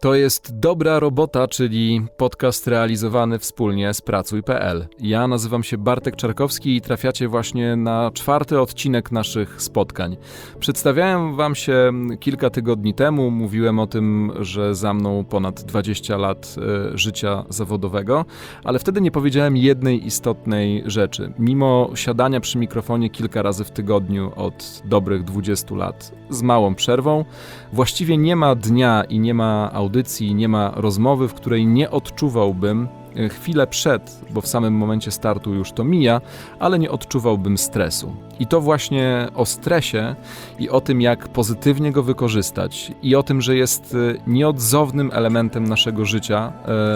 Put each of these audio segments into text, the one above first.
To jest Dobra Robota, czyli podcast realizowany wspólnie z Pracuj.pl. Ja nazywam się Bartek Czarkowski i trafiacie właśnie na 4. odcinek naszych spotkań. Przedstawiałem wam się kilka tygodni temu, mówiłem o tym, że za mną ponad 20 lat życia zawodowego, ale wtedy nie powiedziałem jednej istotnej rzeczy. Mimo siadania przy mikrofonie kilka razy w tygodniu od dobrych 20 lat z małą przerwą, właściwie nie ma dnia i nie ma audycji, nie ma rozmowy, w której nie odczuwałbym chwilę przed, bo w samym momencie startu już to mija, ale nie odczuwałbym stresu. I to właśnie o stresie i o tym, jak pozytywnie go wykorzystać i o tym, że jest nieodzownym elementem naszego życia,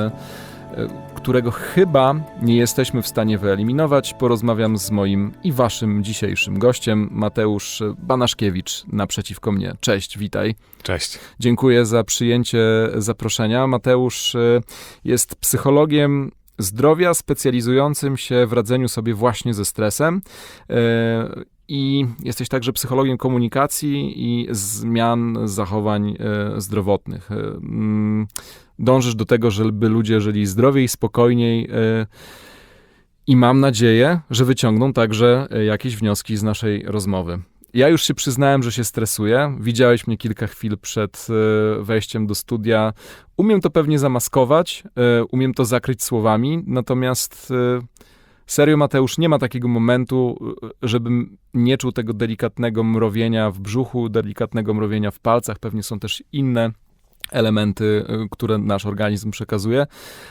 którego chyba nie jesteśmy w stanie wyeliminować, porozmawiam z moim i waszym dzisiejszym gościem, Mateusz Banaszkiewicz, naprzeciwko mnie. Cześć, witaj. Cześć. Dziękuję za przyjęcie zaproszenia. Mateusz jest psychologiem zdrowia, specjalizującym się w radzeniu sobie właśnie ze stresem. I jesteś także psychologiem komunikacji i zmian zachowań zdrowotnych. Dążysz do tego, żeby ludzie żyli zdrowiej, spokojniej i mam nadzieję, że wyciągną także jakieś wnioski z naszej rozmowy. Ja już się przyznałem, że się stresuję. Widziałeś mnie kilka chwil przed wejściem do studia. Umiem to pewnie zamaskować, umiem to zakryć słowami, natomiast serio, Mateusz, nie ma takiego momentu, żebym nie czuł tego delikatnego mrowienia w brzuchu, delikatnego mrowienia w palcach. Pewnie są też inne elementy, które nasz organizm przekazuje,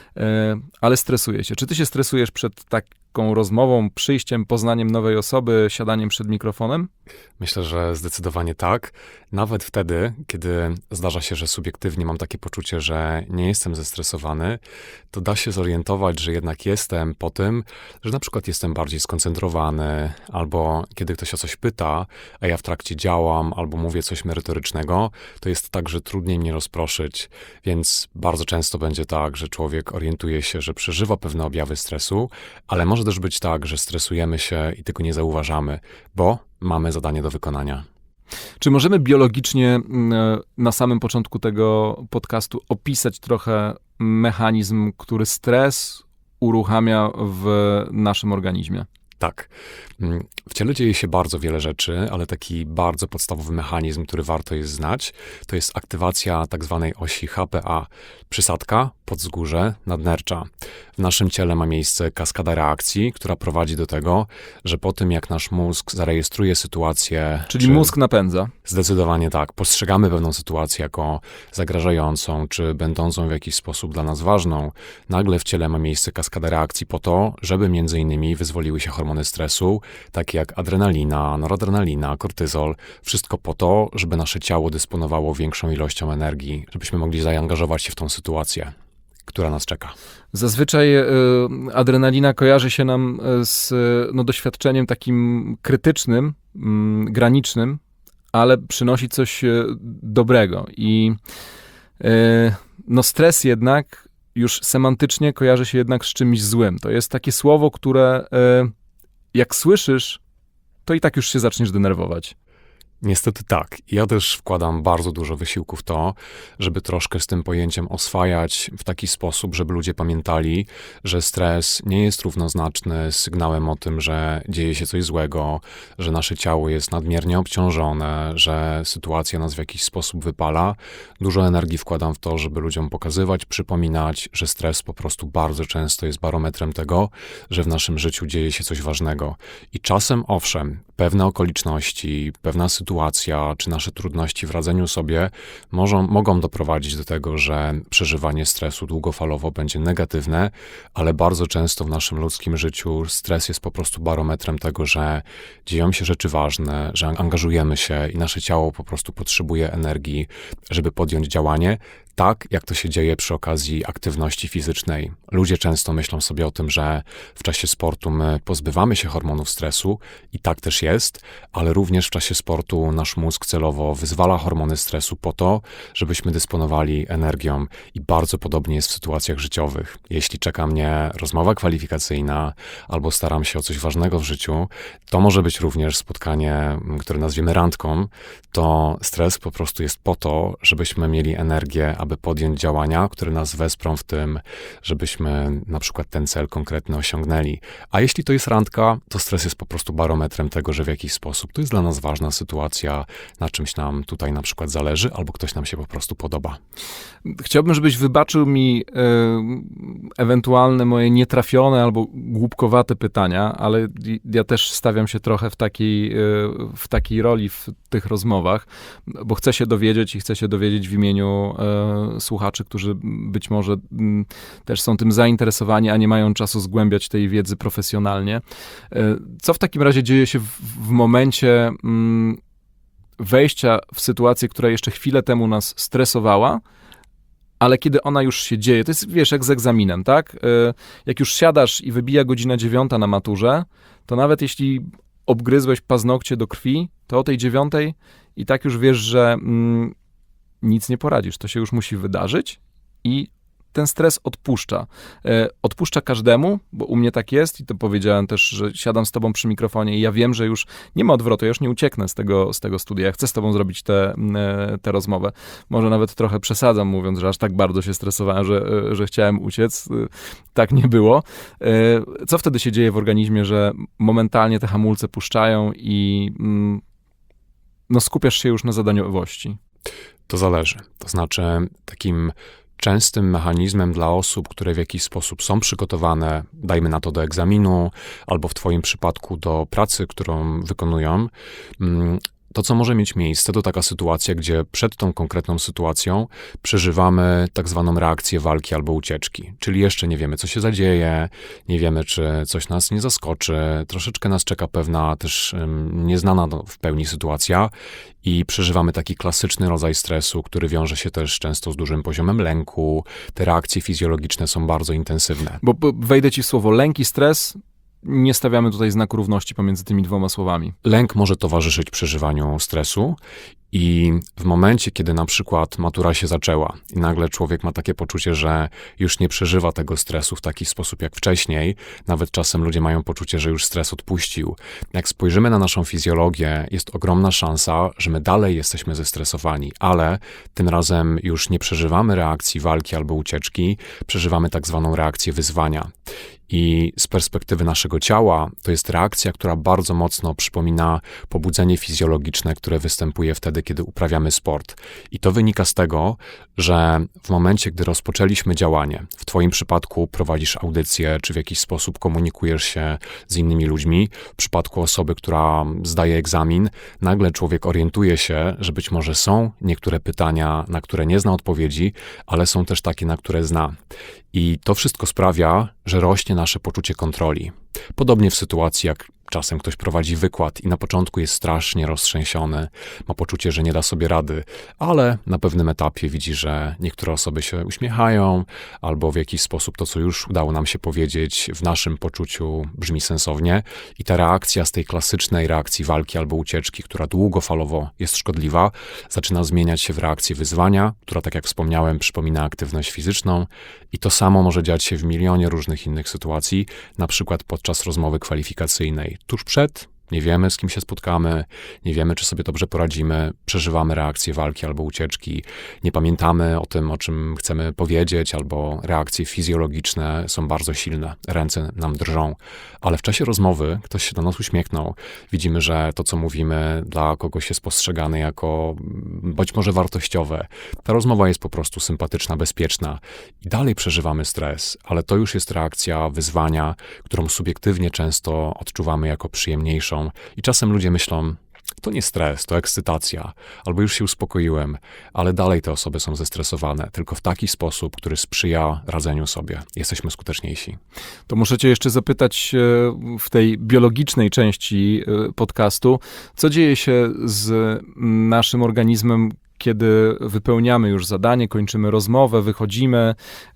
ale stresuję się. Czy ty się stresujesz przed taką rozmową, przyjściem, poznaniem nowej osoby, siadaniem przed mikrofonem? Myślę, że zdecydowanie tak. Nawet wtedy, kiedy zdarza się, że subiektywnie mam takie poczucie, że nie jestem zestresowany, to da się zorientować, że jednak jestem po tym, że na przykład jestem bardziej skoncentrowany, albo kiedy ktoś o coś pyta, a ja w trakcie działam, albo mówię coś merytorycznego, to jest tak, że trudniej mnie rozproszyć, więc bardzo często będzie tak, że człowiek orientuje się, że przeżywa pewne objawy stresu, ale może też być tak, że stresujemy się i tego nie zauważamy, bo mamy zadanie do wykonania. Czy możemy biologicznie na samym początku tego podcastu opisać trochę mechanizm, który stres uruchamia w naszym organizmie? Tak. W ciele dzieje się bardzo wiele rzeczy, ale taki bardzo podstawowy mechanizm, który warto jest znać, to jest aktywacja tak zwanej osi HPA. Przysadka, podzgórze, nadnercza. W naszym ciele ma miejsce kaskada reakcji, która prowadzi do tego, że po tym jak nasz mózg zarejestruje sytuację... Czyli mózg napędza. Zdecydowanie tak. Postrzegamy pewną sytuację jako zagrażającą, czy będącą w jakiś sposób dla nas ważną. Nagle w ciele ma miejsce kaskada reakcji po to, żeby między innymi wyzwoliły się hormony stresu, takie jak adrenalina, noradrenalina, kortyzol. Wszystko po to, żeby nasze ciało dysponowało większą ilością energii, żebyśmy mogli zaangażować się w tą sytuację, która nas czeka. Zazwyczaj adrenalina kojarzy się nam z doświadczeniem takim krytycznym, granicznym, ale przynosi coś dobrego. I stres jednak już semantycznie kojarzy się jednak z czymś złym. To jest takie słowo, które jak słyszysz, to i tak już się zaczniesz denerwować. Niestety tak. Ja też wkładam bardzo dużo wysiłku w to, żeby troszkę z tym pojęciem oswajać w taki sposób, żeby ludzie pamiętali, że stres nie jest równoznaczny z sygnałem o tym, że dzieje się coś złego, że nasze ciało jest nadmiernie obciążone, że sytuacja nas w jakiś sposób wypala. Dużo energii wkładam w to, żeby ludziom pokazywać, przypominać, że stres po prostu bardzo często jest barometrem tego, że w naszym życiu dzieje się coś ważnego. I czasem, owszem, pewne okoliczności, pewna sytuacja, czy nasze trudności w radzeniu sobie mogą doprowadzić do tego, że przeżywanie stresu długofalowo będzie negatywne, ale bardzo często w naszym ludzkim życiu stres jest po prostu barometrem tego, że dzieją się rzeczy ważne, że angażujemy się i nasze ciało po prostu potrzebuje energii, żeby podjąć działanie. Tak, jak to się dzieje przy okazji aktywności fizycznej. Ludzie często myślą sobie o tym, że w czasie sportu my pozbywamy się hormonów stresu i tak też jest, ale również w czasie sportu nasz mózg celowo wyzwala hormony stresu po to, żebyśmy dysponowali energią i bardzo podobnie jest w sytuacjach życiowych. Jeśli czeka mnie rozmowa kwalifikacyjna albo staram się o coś ważnego w życiu, to może być również spotkanie, które nazwiemy randką, to stres po prostu jest po to, żebyśmy mieli energię, aby podjąć działania, które nas wesprą w tym, żebyśmy na przykład ten cel konkretny osiągnęli. A jeśli to jest randka, to stres jest po prostu barometrem tego, że w jakiś sposób to jest dla nas ważna sytuacja, na czymś nam tutaj na przykład zależy, albo ktoś nam się po prostu podoba. Chciałbym, żebyś wybaczył mi ewentualne moje nietrafione albo głupkowate pytania, ale ja też stawiam się trochę w takiej roli w tych rozmowach, bo chcę się dowiedzieć w imieniu słuchaczy, którzy być może też są tym zainteresowani, a nie mają czasu zgłębiać tej wiedzy profesjonalnie. Co w takim razie dzieje się w momencie wejścia w sytuację, która jeszcze chwilę temu nas stresowała, ale kiedy ona już się dzieje, to jest, wiesz, jak z egzaminem, tak? Jak już siadasz i wybija godzina 9 na maturze, to nawet jeśli obgryzłeś paznokcie do krwi, to o tej 9 i tak już wiesz, że nic nie poradzisz. To się już musi wydarzyć i ten stres odpuszcza. Odpuszcza każdemu, bo u mnie tak jest i to powiedziałem też, że siadam z tobą przy mikrofonie i ja wiem, że już nie ma odwrotu, ja już nie ucieknę z tego studia. Ja chcę z tobą zrobić tę rozmowę. Może nawet trochę przesadzam, mówiąc, że aż tak bardzo się stresowałem, że chciałem uciec. Tak nie było. Co wtedy się dzieje w organizmie, że momentalnie te hamulce puszczają i skupiasz się już na zadaniowości? To zależy. To znaczy takim częstym mechanizmem dla osób, które w jakiś sposób są przygotowane, dajmy na to do egzaminu, albo w twoim przypadku do pracy, którą wykonują, to, co może mieć miejsce, to taka sytuacja, gdzie przed tą konkretną sytuacją przeżywamy tak zwaną reakcję walki albo ucieczki. Czyli jeszcze nie wiemy, co się zadzieje, nie wiemy, czy coś nas nie zaskoczy, troszeczkę nas czeka pewna też nieznana w pełni sytuacja i przeżywamy taki klasyczny rodzaj stresu, który wiąże się też często z dużym poziomem lęku. Te reakcje fizjologiczne są bardzo intensywne. Bo wejdę ci w słowo, lęk i stres, nie stawiamy tutaj znaku równości pomiędzy tymi dwoma słowami. Lęk może towarzyszyć przeżywaniu stresu i w momencie, kiedy na przykład matura się zaczęła i nagle człowiek ma takie poczucie, że już nie przeżywa tego stresu w taki sposób jak wcześniej, nawet czasem ludzie mają poczucie, że już stres odpuścił. Jak spojrzymy na naszą fizjologię, jest ogromna szansa, że my dalej jesteśmy zestresowani, ale tym razem już nie przeżywamy reakcji walki albo ucieczki, przeżywamy tak zwaną reakcję wyzwania. I z perspektywy naszego ciała to jest reakcja, która bardzo mocno przypomina pobudzenie fizjologiczne, które występuje wtedy, kiedy uprawiamy sport. I to wynika z tego, że w momencie, gdy rozpoczęliśmy działanie, w twoim przypadku prowadzisz audycję, czy w jakiś sposób komunikujesz się z innymi ludźmi, w przypadku osoby, która zdaje egzamin, nagle człowiek orientuje się, że być może są niektóre pytania, na które nie zna odpowiedzi, ale są też takie, na które zna. I to wszystko sprawia, że rośnie nasze poczucie kontroli. Podobnie w sytuacji, jak czasem ktoś prowadzi wykład i na początku jest strasznie roztrzęsiony, ma poczucie, że nie da sobie rady, ale na pewnym etapie widzi, że niektóre osoby się uśmiechają, albo w jakiś sposób to, co już udało nam się powiedzieć, w naszym poczuciu brzmi sensownie i ta reakcja z tej klasycznej reakcji walki albo ucieczki, która długofalowo jest szkodliwa, zaczyna zmieniać się w reakcję wyzwania, która, tak jak wspomniałem, przypomina aktywność fizyczną i to samo może dziać się w milionie różnych innych sytuacji, na przykład podczas rozmowy kwalifikacyjnej. Tuż przed, nie wiemy, z kim się spotkamy, nie wiemy, czy sobie dobrze poradzimy, przeżywamy reakcje walki albo ucieczki, nie pamiętamy o tym, o czym chcemy powiedzieć, albo reakcje fizjologiczne są bardzo silne, ręce nam drżą, ale w czasie rozmowy ktoś się do nas uśmiechnął, widzimy, że to, co mówimy, dla kogoś jest postrzegane jako być może wartościowe. Ta rozmowa jest po prostu sympatyczna, bezpieczna i dalej przeżywamy stres, ale to już jest reakcja wyzwania, którą subiektywnie często odczuwamy jako przyjemniejszą. I czasem ludzie myślą, to nie stres, to ekscytacja, albo już się uspokoiłem, ale dalej te osoby są zestresowane, tylko w taki sposób, który sprzyja radzeniu sobie. Jesteśmy skuteczniejsi. To muszę cię jeszcze zapytać w tej biologicznej części podcastu, co dzieje się z naszym organizmem, kiedy wypełniamy już zadanie, kończymy rozmowę, wychodzimy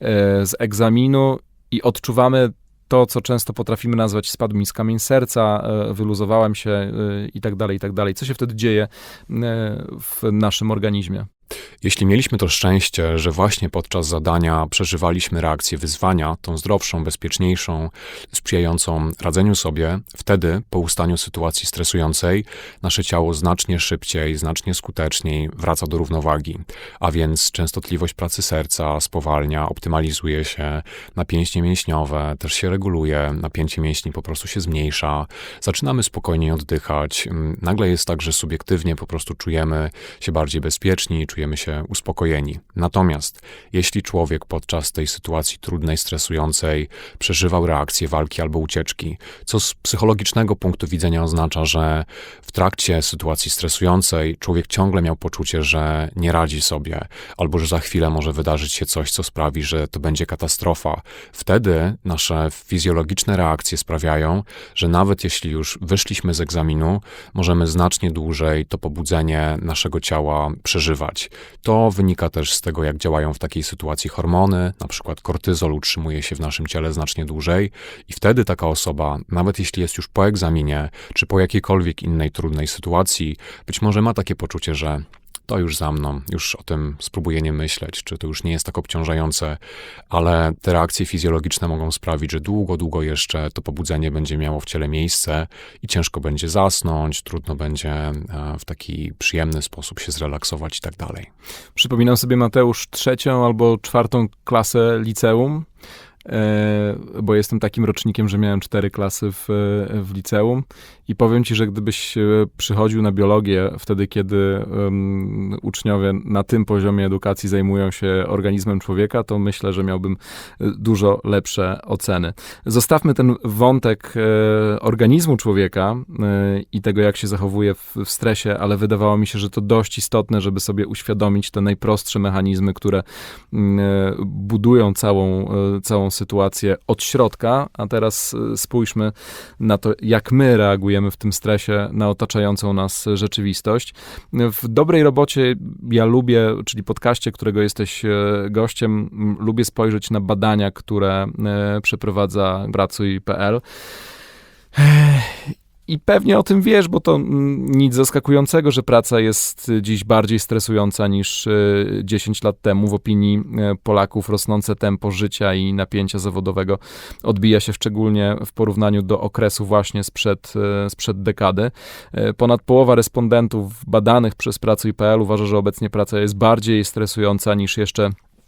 z egzaminu i odczuwamy to, co często potrafimy nazwać spadł mi z kamień serca, wyluzowałem się i tak dalej, i tak dalej. Co się wtedy dzieje w naszym organizmie? Jeśli mieliśmy to szczęście, że właśnie podczas zadania przeżywaliśmy reakcję wyzwania, tą zdrowszą, bezpieczniejszą, sprzyjającą radzeniu sobie, wtedy po ustaniu sytuacji stresującej nasze ciało znacznie szybciej, znacznie skuteczniej wraca do równowagi, a więc częstotliwość pracy serca spowalnia, optymalizuje się, napięcie mięśniowe też się reguluje, napięcie mięśni po prostu się zmniejsza, zaczynamy spokojniej oddychać, nagle jest tak, że subiektywnie po prostu czujemy się bardziej bezpieczni, czujemy się uspokojeni. Natomiast jeśli człowiek podczas tej sytuacji trudnej, stresującej przeżywał reakcję walki albo ucieczki, co z psychologicznego punktu widzenia oznacza, że w trakcie sytuacji stresującej człowiek ciągle miał poczucie, że nie radzi sobie, albo że za chwilę może wydarzyć się coś, co sprawi, że to będzie katastrofa. Wtedy nasze fizjologiczne reakcje sprawiają, że nawet jeśli już wyszliśmy z egzaminu, możemy znacznie dłużej to pobudzenie naszego ciała przeżywać. To wynika też z tego, jak działają w takiej sytuacji hormony, na przykład kortyzol utrzymuje się w naszym ciele znacznie dłużej i wtedy taka osoba, nawet jeśli jest już po egzaminie, czy po jakiejkolwiek innej trudnej sytuacji, być może ma takie poczucie, że to już za mną, już o tym spróbuję nie myśleć, czy to już nie jest tak obciążające, ale te reakcje fizjologiczne mogą sprawić, że długo jeszcze to pobudzenie będzie miało w ciele miejsce i ciężko będzie zasnąć, trudno będzie w taki przyjemny sposób się zrelaksować i tak dalej. Przypominam sobie, Mateusz, 3. albo 4. klasę liceum, bo jestem takim rocznikiem, że miałem 4 klasy w liceum i powiem ci, że gdybyś przychodził na biologię wtedy, kiedy uczniowie na tym poziomie edukacji zajmują się organizmem człowieka, to myślę, że miałbym dużo lepsze oceny. Zostawmy ten wątek organizmu człowieka i tego, jak się zachowuje w stresie, ale wydawało mi się, że to dość istotne, żeby sobie uświadomić te najprostsze mechanizmy, które budują całą sytuację od środka, a teraz spójrzmy na to, jak my reagujemy w tym stresie na otaczającą nas rzeczywistość. W Dobrej Robocie ja lubię, czyli podcaście, którego jesteś gościem, lubię spojrzeć na badania, które przeprowadza Pracuj.pl. I pewnie o tym wiesz, bo to nic zaskakującego, że praca jest dziś bardziej stresująca niż 10 lat temu. W opinii Polaków rosnące tempo życia i napięcia zawodowego odbija się szczególnie w porównaniu do okresu właśnie sprzed dekady. Ponad połowa respondentów badanych przez Pracuj.pl uważa, że obecnie praca jest bardziej stresująca niż jeszcze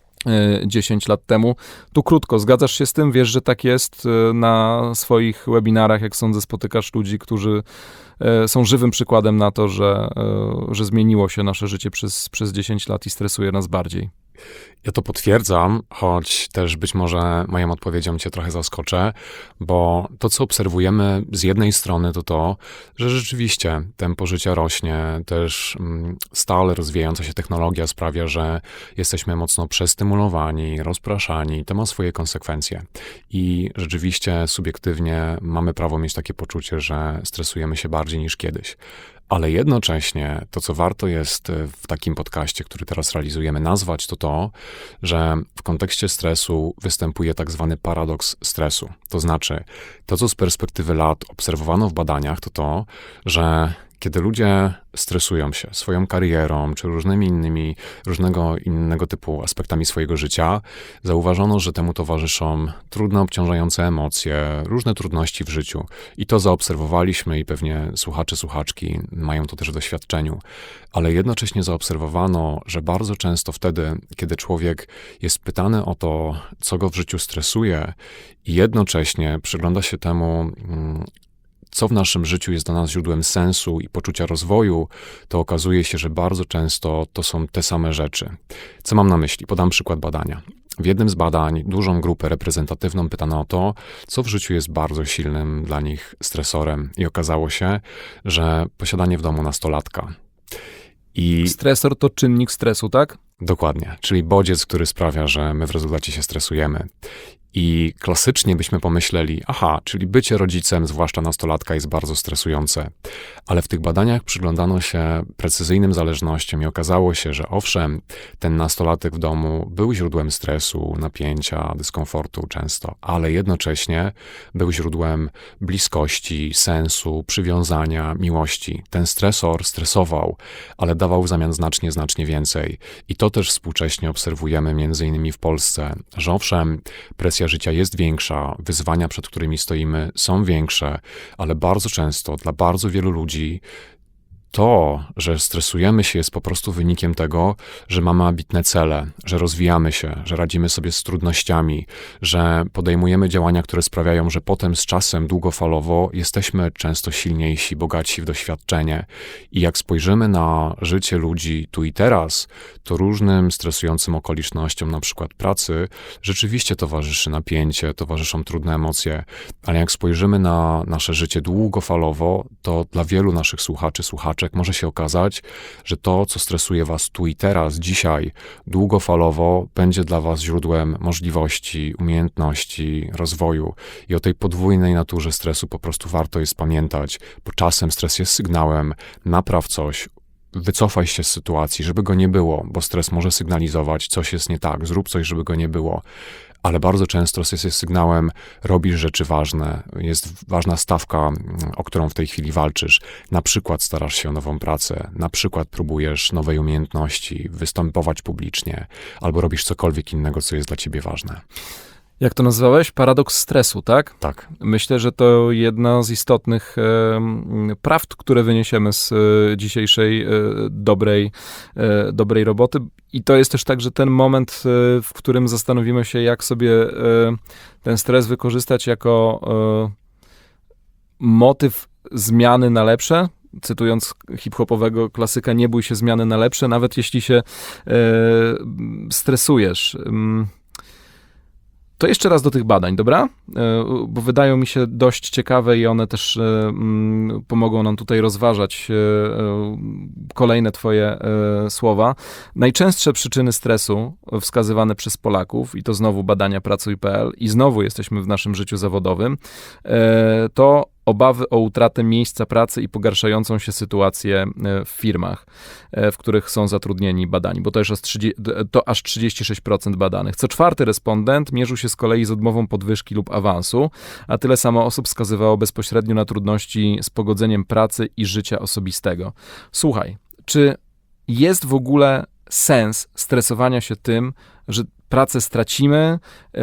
10 lat temu. Tu krótko, zgadzasz się z tym? Wiesz, że tak jest? Na swoich webinarach, jak sądzę, spotykasz ludzi, którzy są żywym przykładem na to, że zmieniło się nasze życie przez 10 lat i stresuje nas bardziej. Ja to potwierdzam, choć też być może moją odpowiedzią cię trochę zaskoczę, bo to, co obserwujemy z jednej strony, to, że rzeczywiście tempo życia rośnie, też stale rozwijająca się technologia sprawia, że jesteśmy mocno przestymulowani, rozpraszani, to ma swoje konsekwencje. I rzeczywiście subiektywnie mamy prawo mieć takie poczucie, że stresujemy się bardziej niż kiedyś. Ale jednocześnie to, co warto jest w takim podcaście, który teraz realizujemy, nazwać, to, że w kontekście stresu występuje tak zwany paradoks stresu. To znaczy, to, co z perspektywy lat obserwowano w badaniach, to, że kiedy ludzie stresują się swoją karierą, czy różnego innego typu aspektami swojego życia, zauważono, że temu towarzyszą trudne, obciążające emocje, różne trudności w życiu. I to zaobserwowaliśmy i pewnie słuchacze, słuchaczki mają to też w doświadczeniu. Ale jednocześnie zaobserwowano, że bardzo często wtedy, kiedy człowiek jest pytany o to, co go w życiu stresuje i jednocześnie przygląda się temu, co w naszym życiu jest dla nas źródłem sensu i poczucia rozwoju, to okazuje się, że bardzo często to są te same rzeczy. Co mam na myśli? Podam przykład badania. W jednym z badań dużą grupę reprezentatywną pytano o to, co w życiu jest bardzo silnym dla nich stresorem i okazało się, że posiadanie w domu nastolatka. Stresor to czynnik stresu, tak? Dokładnie, czyli bodziec, który sprawia, że my w rezultacie się stresujemy. I klasycznie byśmy pomyśleli, aha, czyli bycie rodzicem, zwłaszcza nastolatka, jest bardzo stresujące. Ale w tych badaniach przyglądano się precyzyjnym zależnościom i okazało się, że owszem, ten nastolatek w domu był źródłem stresu, napięcia, dyskomfortu często, ale jednocześnie był źródłem bliskości, sensu, przywiązania, miłości. Ten stresor stresował, ale dawał w zamian znacznie więcej. I to też współcześnie obserwujemy między innymi w Polsce, że owszem, presja życia jest większa, wyzwania, przed którymi stoimy, są większe, ale bardzo często dla bardzo wielu ludzi to, że stresujemy się, jest po prostu wynikiem tego, że mamy ambitne cele, że rozwijamy się, że radzimy sobie z trudnościami, że podejmujemy działania, które sprawiają, że potem z czasem długofalowo jesteśmy często silniejsi, bogatsi w doświadczenie. I jak spojrzymy na życie ludzi tu i teraz, to różnym stresującym okolicznościom, na przykład pracy, rzeczywiście towarzyszy napięcie, towarzyszą trudne emocje, ale jak spojrzymy na nasze życie długofalowo, to dla wielu naszych słuchaczek może się okazać, że to, co stresuje was tu i teraz, dzisiaj, długofalowo będzie dla was źródłem możliwości, umiejętności, rozwoju. I o tej podwójnej naturze stresu po prostu warto jest pamiętać, bo czasem stres jest sygnałem, napraw coś, wycofaj się z sytuacji, żeby go nie było, bo stres może sygnalizować, coś jest nie tak, zrób coś, żeby go nie było. Ale bardzo często stres jest sygnałem, robisz rzeczy ważne, jest ważna stawka, o którą w tej chwili walczysz. Na przykład starasz się o nową pracę, na przykład próbujesz nowej umiejętności, występować publicznie, albo robisz cokolwiek innego, co jest dla ciebie ważne. Jak to nazwałeś? Paradoks stresu, tak? Tak. Myślę, że to jedna z istotnych prawd, które wyniesiemy z dzisiejszej dobrej roboty. I to jest też tak, że ten moment, w którym zastanowimy się, jak sobie ten stres wykorzystać jako motyw zmiany na lepsze, cytując hip-hopowego klasyka, nie bój się zmiany na lepsze, nawet jeśli się stresujesz. To jeszcze raz do tych badań, dobra? Bo wydają mi się dość ciekawe i one też pomogą nam tutaj rozważać kolejne twoje słowa. Najczęstsze przyczyny stresu wskazywane przez Polaków, i to znowu badania Pracuj.pl, i znowu jesteśmy w naszym życiu zawodowym, to obawy o utratę miejsca pracy i pogarszającą się sytuację w firmach, w których są zatrudnieni badani, bo to aż 36% badanych. Co czwarty respondent mierzył się z kolei z odmową podwyżki lub awansu, a tyle samo osób wskazywało bezpośrednio na trudności z pogodzeniem pracy i życia osobistego. Słuchaj, czy jest w ogóle sens stresowania się tym, że pracę stracimy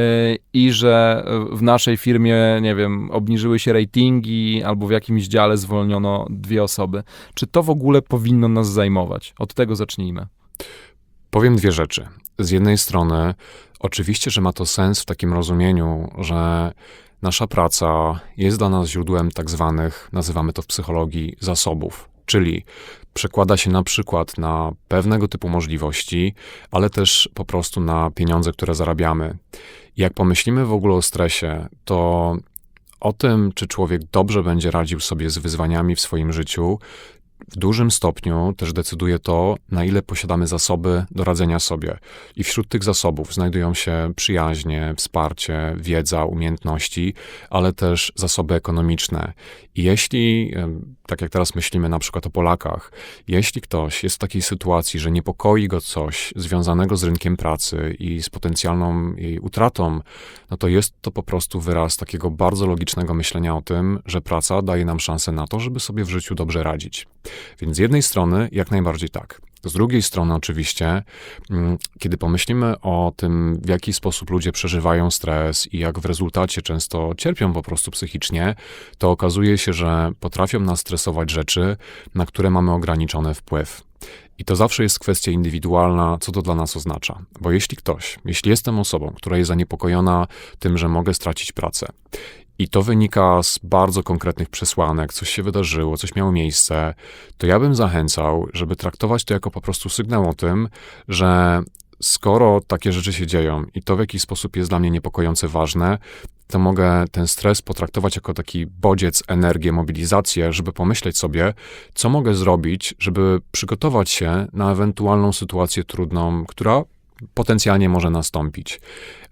i że w naszej firmie, nie wiem, obniżyły się ratingi albo w jakimś dziale zwolniono 2 osoby. Czy to w ogóle powinno nas zajmować? Od tego zacznijmy. Powiem 2 rzeczy. Z jednej strony, oczywiście, że ma to sens w takim rozumieniu, że nasza praca jest dla nas źródłem tak zwanych, nazywamy to w psychologii, zasobów, czyli przekłada się na przykład na pewnego typu możliwości, ale też po prostu na pieniądze, które zarabiamy. Jak pomyślimy w ogóle o stresie, to o tym, czy człowiek dobrze będzie radził sobie z wyzwaniami w swoim życiu, w dużym stopniu też decyduje to, na ile posiadamy zasoby do radzenia sobie. I wśród tych zasobów znajdują się przyjaźnie, wsparcie, wiedza, umiejętności, ale też zasoby ekonomiczne. I jeśli, tak jak teraz myślimy na przykład o Polakach, jeśli ktoś jest w takiej sytuacji, że niepokoi go coś związanego z rynkiem pracy i z potencjalną jej utratą, no to jest to po prostu wyraz takiego bardzo logicznego myślenia o tym, że praca daje nam szansę na to, żeby sobie w życiu dobrze radzić. Więc z jednej strony jak najbardziej tak. Z drugiej strony oczywiście, kiedy pomyślimy o tym, w jaki sposób ludzie przeżywają stres i jak w rezultacie często cierpią po prostu psychicznie, to okazuje się, że potrafią nas stresować rzeczy, na które mamy ograniczony wpływ. I to zawsze jest kwestia indywidualna, co to dla nas oznacza. Bo jeśli jestem osobą, która jest zaniepokojona tym, że mogę stracić pracę, i to wynika z bardzo konkretnych przesłanek, coś się wydarzyło, coś miało miejsce, to ja bym zachęcał, żeby traktować to jako po prostu sygnał o tym, że skoro takie rzeczy się dzieją i to w jakiś sposób jest dla mnie niepokojące ważne, to mogę ten stres potraktować jako taki bodziec, energię, mobilizację, żeby pomyśleć sobie, co mogę zrobić, żeby przygotować się na ewentualną sytuację trudną, która potencjalnie może nastąpić.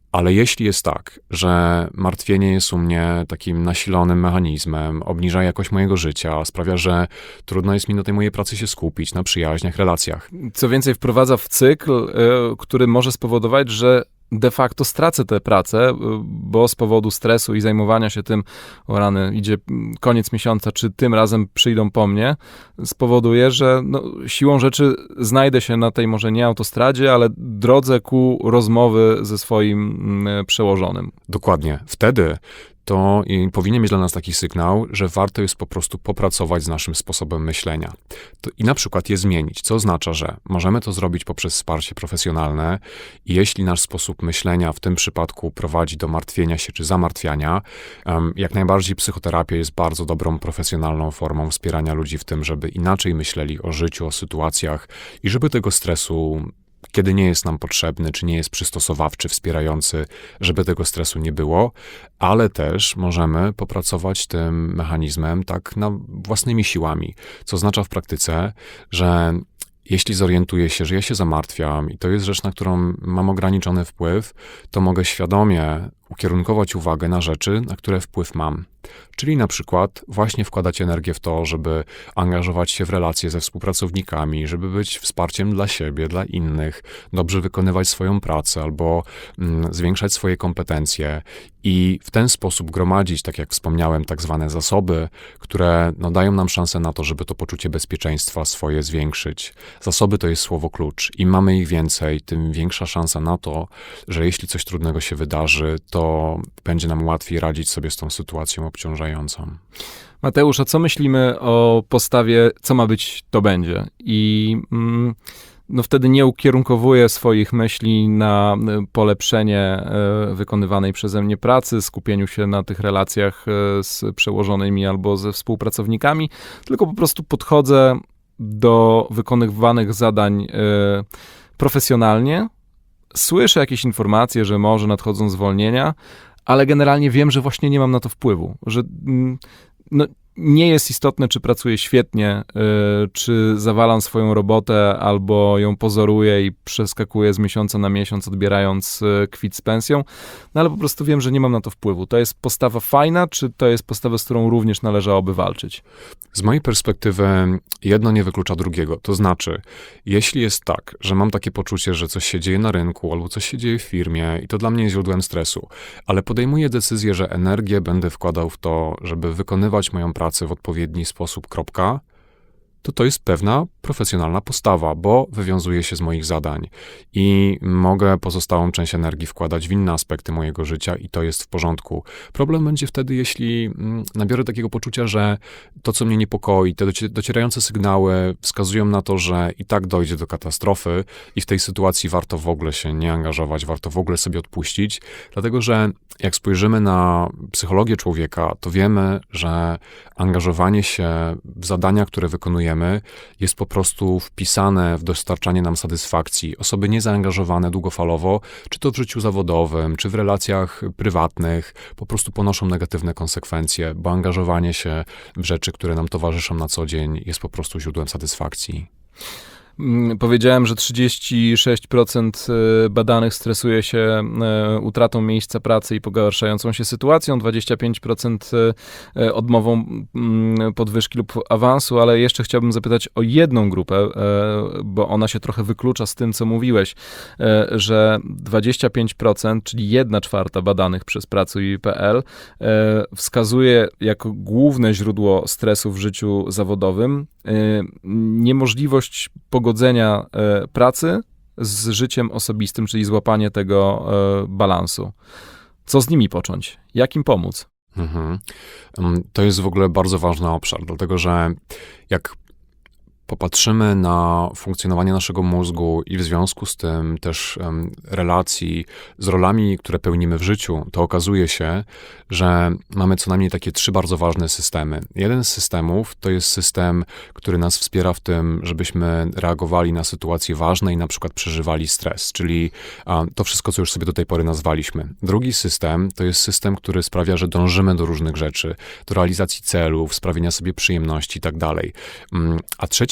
Ale jeśli jest tak, że martwienie jest u mnie takim nasilonym mechanizmem, obniża jakość mojego życia, sprawia, że trudno jest mi na tej mojej pracy się skupić, na przyjaźniach, relacjach. Co więcej, wprowadza w cykl, który może spowodować, że de facto stracę tę pracę, bo z powodu stresu i zajmowania się tym, o rany, idzie koniec miesiąca, czy tym razem przyjdą po mnie, spowoduje, że siłą rzeczy znajdę się na tej może nie autostradzie, ale drodze ku rozmowy ze swoim przełożonym. Dokładnie. Wtedy to powinien mieć dla nas taki sygnał, że warto jest po prostu popracować z naszym sposobem myślenia. I na przykład je zmienić, co oznacza, że możemy to zrobić poprzez wsparcie profesjonalne i jeśli nasz sposób myślenia w tym przypadku prowadzi do martwienia się czy zamartwiania, jak najbardziej psychoterapia jest bardzo dobrą profesjonalną formą wspierania ludzi w tym, żeby inaczej myśleli o życiu, o sytuacjach i żeby tego stresu, kiedy nie jest nam potrzebny, czy nie jest przystosowawczy, wspierający, żeby tego stresu nie było, ale też możemy popracować tym mechanizmem tak własnymi siłami, co oznacza w praktyce, że jeśli zorientuję się, że ja się zamartwiam i to jest rzecz, na którą mam ograniczony wpływ, to mogę świadomie ukierunkować uwagę na rzeczy, na które wpływ mam. Czyli na przykład właśnie wkładać energię w to, żeby angażować się w relacje ze współpracownikami, żeby być wsparciem dla siebie, dla innych, dobrze wykonywać swoją pracę albo zwiększać swoje kompetencje i w ten sposób gromadzić, tak jak wspomniałem, tak zwane zasoby, które dają nam szansę na to, żeby to poczucie bezpieczeństwa swoje zwiększyć. Zasoby to jest słowo klucz. Im mamy ich więcej, tym większa szansa na to, że jeśli coś trudnego się wydarzy, to będzie nam łatwiej radzić sobie z tą sytuacją obciążającą. Mateusz, a co myślimy o postawie co ma być, to będzie? I wtedy nie ukierunkowuję swoich myśli na polepszenie wykonywanej przeze mnie pracy, skupieniu się na tych relacjach z przełożonymi albo ze współpracownikami, tylko po prostu podchodzę do wykonywanych zadań profesjonalnie, słyszę jakieś informacje, że może nadchodzą zwolnienia, ale generalnie wiem, że właśnie nie mam na to wpływu, że nie jest istotne, czy pracuję świetnie, czy zawalam swoją robotę, albo ją pozoruję i przeskakuję z miesiąca na miesiąc, odbierając kwit z pensją, ale po prostu wiem, że nie mam na to wpływu. To jest postawa fajna, czy to jest postawa, z którą również należałoby walczyć? Z mojej perspektywy jedno nie wyklucza drugiego. To znaczy, jeśli jest tak, że mam takie poczucie, że coś się dzieje na rynku albo coś się dzieje w firmie i to dla mnie jest źródłem stresu, ale podejmuję decyzję, że energię będę wkładał w to, żeby wykonywać moją pracę w odpowiedni sposób, to jest pewna profesjonalna postawa, bo wywiązuje się z moich zadań i mogę pozostałą część energii wkładać w inne aspekty mojego życia i to jest w porządku. Problem będzie wtedy, jeśli nabiorę takiego poczucia, że to, co mnie niepokoi, te docierające sygnały wskazują na to, że i tak dojdzie do katastrofy i w tej sytuacji warto w ogóle się nie angażować, warto w ogóle sobie odpuścić, dlatego że jak spojrzymy na psychologię człowieka, to wiemy, że angażowanie się w zadania, które wykonujemy, jest po prostu wpisane w dostarczanie nam satysfakcji. Osoby niezaangażowane długofalowo, czy to w życiu zawodowym, czy w relacjach prywatnych, po prostu ponoszą negatywne konsekwencje, bo angażowanie się w rzeczy, które nam towarzyszą na co dzień, jest po prostu źródłem satysfakcji. Powiedziałem, że 36% badanych stresuje się utratą miejsca pracy i pogarszającą się sytuacją, 25% odmową podwyżki lub awansu, ale jeszcze chciałbym zapytać o jedną grupę, bo ona się trochę wyklucza z tym, co mówiłeś, że 25%, czyli 1/4 badanych przez Pracuj.pl wskazuje jako główne źródło stresu w życiu zawodowym niemożliwość pogodzenia pracy z życiem osobistym, czyli złapanie tego balansu. Co z nimi począć? Jak im pomóc? To jest w ogóle bardzo ważny obszar, dlatego że jak popatrzymy na funkcjonowanie naszego mózgu i w związku z tym też relacji z rolami, które pełnimy w życiu, to okazuje się, że mamy co najmniej takie 3 bardzo ważne systemy. Jeden z systemów to jest system, który nas wspiera w tym, żebyśmy reagowali na sytuacje ważne i na przykład przeżywali stres, czyli to wszystko, co już sobie do tej pory nazwaliśmy. Drugi system to jest system, który sprawia, że dążymy do różnych rzeczy, do realizacji celów, sprawienia sobie przyjemności i tak dalej. A trzeci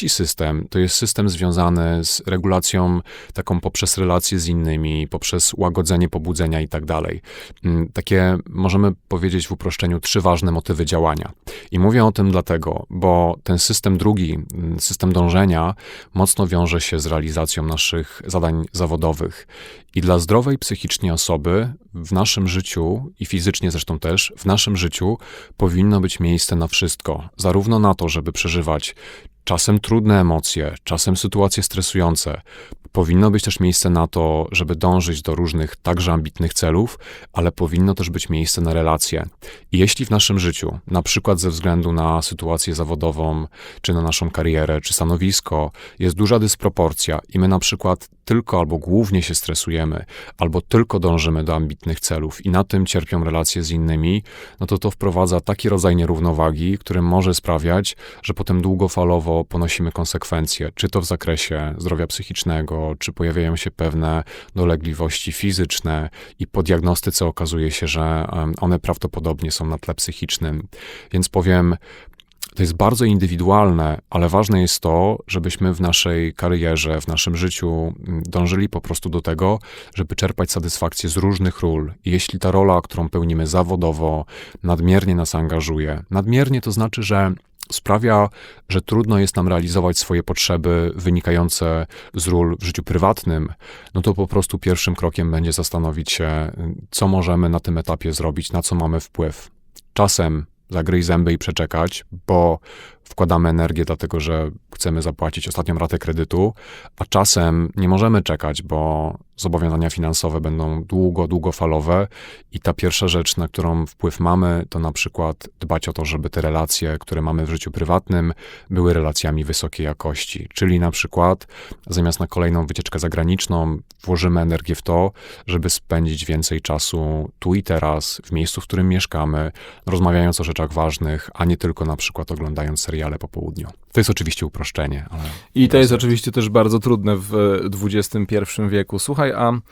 trzeci system to jest system związany z regulacją taką poprzez relacje z innymi, poprzez łagodzenie pobudzenia i tak dalej. Takie, możemy powiedzieć w uproszczeniu, 3 ważne motywy działania. I mówię o tym dlatego, bo ten system drugi, system dążenia, mocno wiąże się z realizacją naszych zadań zawodowych. I dla zdrowej psychicznie osoby w naszym życiu, i fizycznie zresztą też, w naszym życiu powinno być miejsce na wszystko. Zarówno na to, żeby przeżywać czasem trudne emocje, czasem sytuacje stresujące. Powinno być też miejsce na to, żeby dążyć do różnych także ambitnych celów, ale powinno też być miejsce na relacje. I jeśli w naszym życiu, na przykład ze względu na sytuację zawodową, czy na naszą karierę, czy stanowisko, jest duża dysproporcja i my na przykład tylko albo głównie się stresujemy, albo tylko dążymy do ambitnych celów i na tym cierpią relacje z innymi, no to wprowadza taki rodzaj nierównowagi, który może sprawiać, że potem długofalowo ponosimy konsekwencje, czy to w zakresie zdrowia psychicznego, czy pojawiają się pewne dolegliwości fizyczne i po diagnostyce okazuje się, że one prawdopodobnie są na tle psychicznym. Więc powiem, to jest bardzo indywidualne, ale ważne jest to, żebyśmy w naszej karierze, w naszym życiu dążyli po prostu do tego, żeby czerpać satysfakcję z różnych ról. I jeśli ta rola, którą pełnimy zawodowo, nadmiernie nas angażuje, nadmiernie to znaczy, że sprawia, że trudno jest nam realizować swoje potrzeby wynikające z ról w życiu prywatnym, no to po prostu pierwszym krokiem będzie zastanowić się, co możemy na tym etapie zrobić, na co mamy wpływ. Czasem zagryź zęby i przeczekać, bo wkładamy energię dlatego, że chcemy zapłacić ostatnią ratę kredytu, a czasem nie możemy czekać, bo zobowiązania finansowe będą długofalowe i ta pierwsza rzecz, na którą wpływ mamy, to na przykład dbać o to, żeby te relacje, które mamy w życiu prywatnym, były relacjami wysokiej jakości. Czyli na przykład zamiast na kolejną wycieczkę zagraniczną włożymy energię w to, żeby spędzić więcej czasu tu i teraz, w miejscu, w którym mieszkamy, rozmawiając o rzeczach ważnych, a nie tylko na przykład oglądając seriale po południu. To jest oczywiście uproszczenie. Ale I to jest oczywiście też bardzo trudne w XXI wieku. Słuchaj,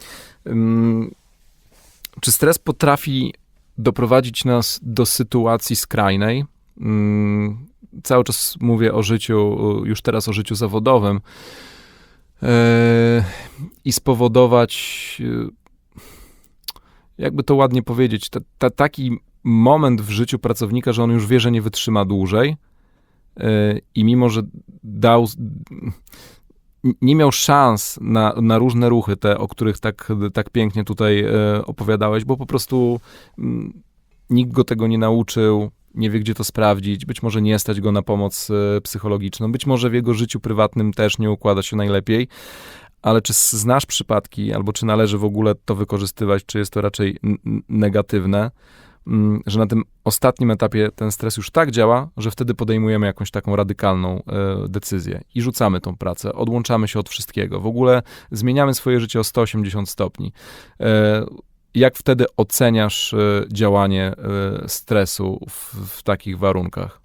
czy stres potrafi doprowadzić nas do sytuacji skrajnej? Cały czas mówię o życiu, już teraz o życiu zawodowym i spowodować, jakby to ładnie powiedzieć, taki moment w życiu pracownika, że on już wie, że nie wytrzyma dłużej i mimo, że nie miał szans na różne ruchy, te, o których tak pięknie tutaj opowiadałeś, bo po prostu nikt go tego nie nauczył, nie wie, gdzie to sprawdzić, być może nie stać go na pomoc psychologiczną, być może w jego życiu prywatnym też nie układa się najlepiej, ale czy znasz przypadki, albo czy należy w ogóle to wykorzystywać, czy jest to raczej negatywne, że na tym ostatnim etapie ten stres już tak działa, że wtedy podejmujemy jakąś taką radykalną decyzję i rzucamy tą pracę, odłączamy się od wszystkiego, w ogóle zmieniamy swoje życie o 180 stopni. Jak wtedy oceniasz działanie stresu w takich warunkach?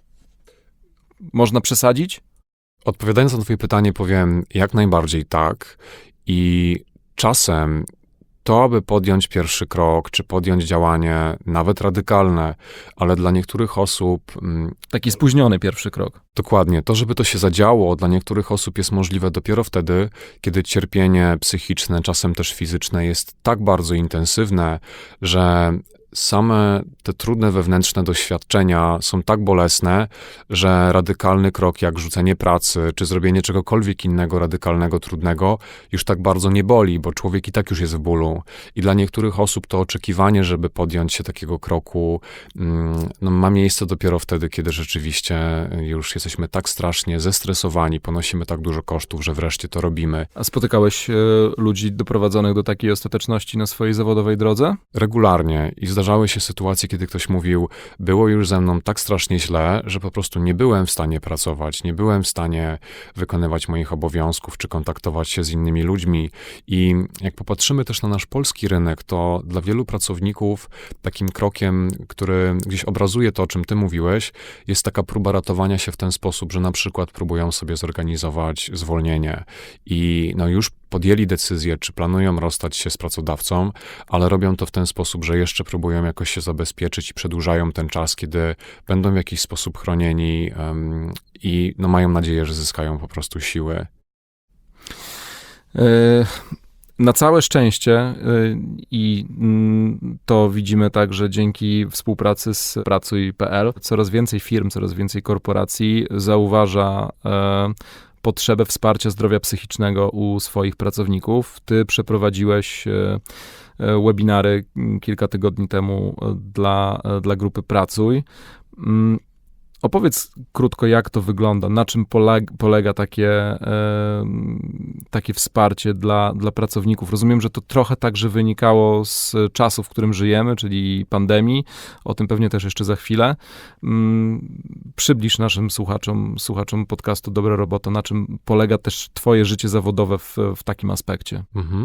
Można przesadzić? Odpowiadając na twoje pytanie, powiem jak najbardziej tak i czasem to, aby podjąć pierwszy krok, czy podjąć działanie, nawet radykalne, ale dla niektórych osób... Taki spóźniony pierwszy krok. Dokładnie. To, żeby to się zadziało, dla niektórych osób jest możliwe dopiero wtedy, kiedy cierpienie psychiczne, czasem też fizyczne jest tak bardzo intensywne, że same te trudne wewnętrzne doświadczenia są tak bolesne, że radykalny krok jak rzucenie pracy, czy zrobienie czegokolwiek innego radykalnego, trudnego, już tak bardzo nie boli, bo człowiek i tak już jest w bólu. I dla niektórych osób to oczekiwanie, żeby podjąć się takiego kroku, ma miejsce dopiero wtedy, kiedy rzeczywiście już jesteśmy tak strasznie zestresowani, ponosimy tak dużo kosztów, że wreszcie to robimy. A spotykałeś ludzi doprowadzonych do takiej ostateczności na swojej zawodowej drodze? Regularnie. I zdarzały się sytuacje, kiedy ktoś mówił, było już ze mną tak strasznie źle, że po prostu nie byłem w stanie pracować, nie byłem w stanie wykonywać moich obowiązków, czy kontaktować się z innymi ludźmi. I jak popatrzymy też na nasz polski rynek, to dla wielu pracowników takim krokiem, który gdzieś obrazuje to, o czym ty mówiłeś, jest taka próba ratowania się w ten sposób, że na przykład próbują sobie zorganizować zwolnienie. I już podjęli decyzję, czy planują rozstać się z pracodawcą, ale robią to w ten sposób, że jeszcze próbują jakoś się zabezpieczyć i przedłużają ten czas, kiedy będą w jakiś sposób chronieni i no, mają nadzieję, że zyskają po prostu siły. Na całe szczęście i to widzimy także dzięki współpracy z Pracuj.pl, coraz więcej firm, coraz więcej korporacji zauważa potrzebę wsparcia zdrowia psychicznego u swoich pracowników. Ty przeprowadziłeś webinary kilka tygodni temu dla grupy Pracuj. Opowiedz krótko, jak to wygląda, na czym polega takie wsparcie dla pracowników. Rozumiem, że to trochę także wynikało z czasu, w którym żyjemy, czyli pandemii. O tym pewnie też jeszcze za chwilę. Przybliż naszym słuchaczom podcastu Dobra Robota, na czym polega też twoje życie zawodowe w takim aspekcie.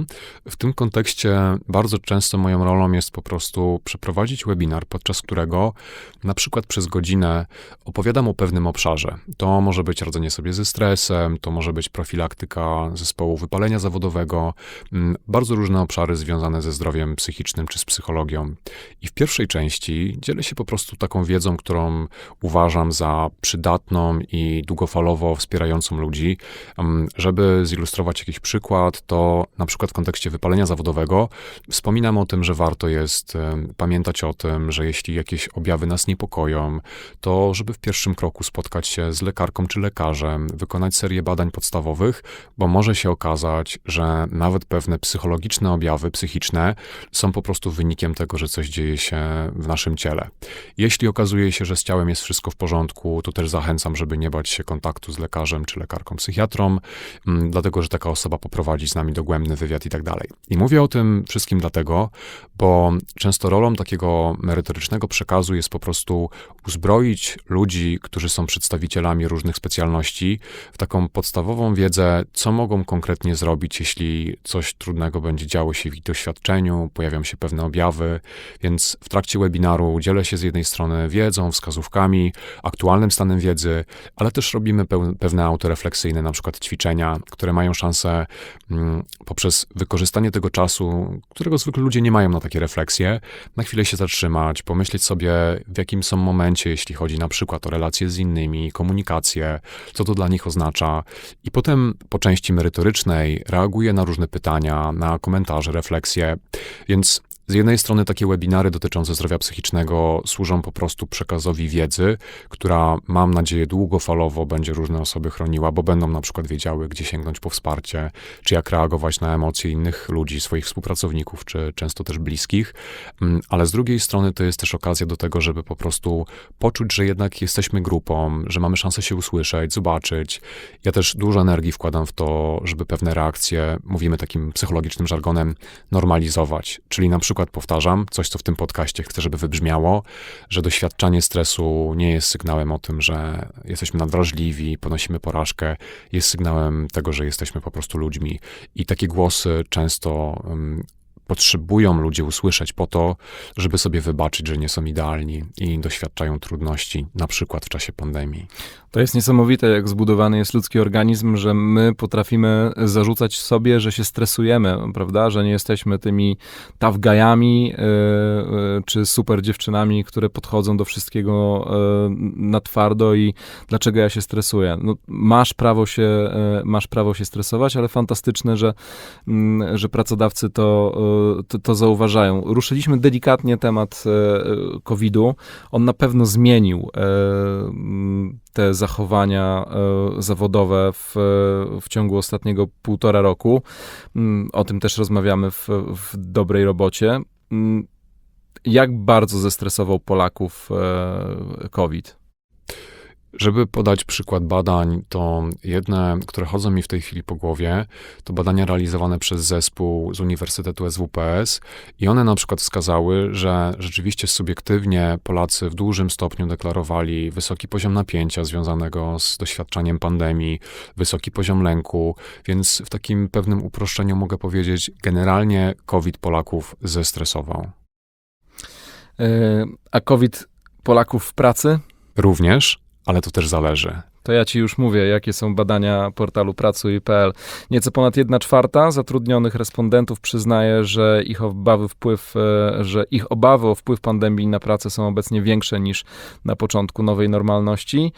W tym kontekście bardzo często moją rolą jest po prostu przeprowadzić webinar, podczas którego na przykład przez godzinę opowiadam o pewnym obszarze. To może być radzenie sobie ze stresem, to może być profilaktyka zespołu wypalenia zawodowego, bardzo różne obszary związane ze zdrowiem psychicznym czy z psychologią. I w pierwszej części dzielę się po prostu taką wiedzą, którą uważam za przydatną i długofalowo wspierającą ludzi. Żeby zilustrować jakiś przykład, to na przykład w kontekście wypalenia zawodowego wspominam o tym, że warto jest pamiętać o tym, że jeśli jakieś objawy nas niepokoją, to żeby w pierwszym kroku spotkać się z lekarką czy lekarzem, wykonać serię badań podstawowych, bo może się okazać, że nawet pewne psychologiczne objawy psychiczne są po prostu wynikiem tego, że coś dzieje się w naszym ciele. Jeśli okazuje się, że z ciałem jest wszystko w porządku, to też zachęcam, żeby nie bać się kontaktu z lekarzem czy lekarką psychiatrą, dlatego, że taka osoba poprowadzi z nami dogłębny wywiad i tak dalej. I mówię o tym wszystkim dlatego, bo często rolą takiego merytorycznego przekazu jest po prostu uzbroić ludzi, którzy są przedstawicielami różnych specjalności, w taką podstawową wiedzę, co mogą konkretnie zrobić, jeśli coś trudnego będzie działo się w ich doświadczeniu, pojawią się pewne objawy, więc w trakcie webinaru dzielę się z jednej strony wiedzą, wskazówkami, aktualnym stanem wiedzy, ale też robimy pewne autorefleksyjne na przykład ćwiczenia, które mają szansę poprzez wykorzystanie tego czasu, którego zwykle ludzie nie mają na takie refleksje, na chwilę się zatrzymać, pomyśleć sobie, w jakim są momencie, jeśli chodzi na przykład o relacje z innymi, komunikację, co to dla nich oznacza. I potem po części merytorycznej reaguję na różne pytania, na komentarze, refleksje. Więc z jednej strony takie webinary dotyczące zdrowia psychicznego służą po prostu przekazowi wiedzy, która mam nadzieję długofalowo będzie różne osoby chroniła, bo będą na przykład wiedziały, gdzie sięgnąć po wsparcie, czy jak reagować na emocje innych ludzi, swoich współpracowników, czy często też bliskich. Ale z drugiej strony to jest też okazja do tego, żeby po prostu poczuć, że jednak jesteśmy grupą, że mamy szansę się usłyszeć, zobaczyć. Ja też dużo energii wkładam w to, żeby pewne reakcje, mówimy takim psychologicznym żargonem, normalizować. Czyli na przykład powtarzam, coś co w tym podcaście chcę, żeby wybrzmiało, że doświadczanie stresu nie jest sygnałem o tym, że jesteśmy nadwrażliwi, ponosimy porażkę, jest sygnałem tego, że jesteśmy po prostu ludźmi. I takie głosy często potrzebują ludzie usłyszeć po to, żeby sobie wybaczyć, że nie są idealni i doświadczają trudności, na przykład w czasie pandemii. To jest niesamowite, jak zbudowany jest ludzki organizm, że my potrafimy zarzucać sobie, że się stresujemy, prawda? Że nie jesteśmy tymi tough guyami czy super dziewczynami, które podchodzą do wszystkiego na twardo i dlaczego ja się stresuję. No, masz prawo się stresować, ale fantastyczne, że pracodawcy to zauważają. Ruszyliśmy delikatnie temat COVID-u. On na pewno zmienił te zachowania zawodowe w ciągu ostatniego 1,5 roku. O tym też rozmawiamy w dobrej robocie. Jak bardzo zestresował Polaków COVID? Żeby podać przykład badań, to jedne, które chodzą mi w tej chwili po głowie, to badania realizowane przez zespół z Uniwersytetu SWPS i one na przykład wskazały, że rzeczywiście subiektywnie Polacy w dużym stopniu deklarowali wysoki poziom napięcia związanego z doświadczaniem pandemii, wysoki poziom lęku, więc w takim pewnym uproszczeniu mogę powiedzieć, generalnie COVID Polaków zestresował. A COVID Polaków w pracy? Również. Ale to też zależy. To ja ci już mówię, jakie są badania portalu pracuj.pl. Nieco ponad 1/4 zatrudnionych respondentów przyznaje, że ich obawy o wpływ pandemii na pracę są obecnie większe niż na początku nowej normalności.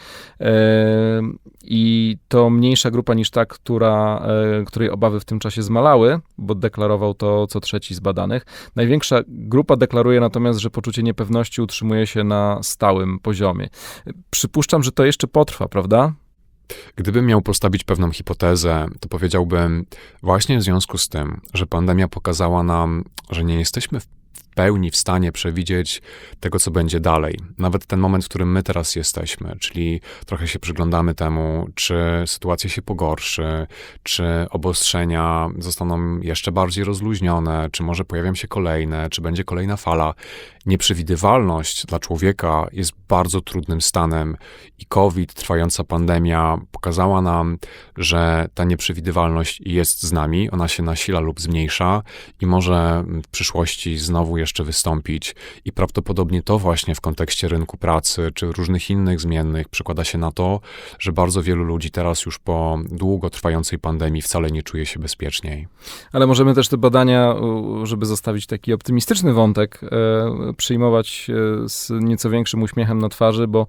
I to mniejsza grupa niż ta, której obawy w tym czasie zmalały, bo deklarował to co trzeci z badanych. Największa grupa deklaruje natomiast, że poczucie niepewności utrzymuje się na stałym poziomie. Przypuszczam, że to jeszcze potrwa, prawda? Gdybym miał postawić pewną hipotezę, to powiedziałbym właśnie w związku z tym, że pandemia pokazała nam, że nie jesteśmy w pełni w stanie przewidzieć tego, co będzie dalej. Nawet ten moment, w którym my teraz jesteśmy, czyli trochę się przyglądamy temu, czy sytuacja się pogorszy, czy obostrzenia zostaną jeszcze bardziej rozluźnione, czy może pojawią się kolejne, czy będzie kolejna fala. Nieprzewidywalność dla człowieka jest bardzo trudnym stanem i COVID, trwająca pandemia, pokazała nam, że ta nieprzewidywalność jest z nami, ona się nasila lub zmniejsza i może w przyszłości znowu jeszcze wystąpić i prawdopodobnie to właśnie w kontekście rynku pracy czy różnych innych zmiennych przekłada się na to, że bardzo wielu ludzi teraz już po długo trwającej pandemii wcale nie czuje się bezpieczniej. Ale możemy też te badania, żeby zostawić taki optymistyczny wątek, przyjmować z nieco większym uśmiechem na twarzy, bo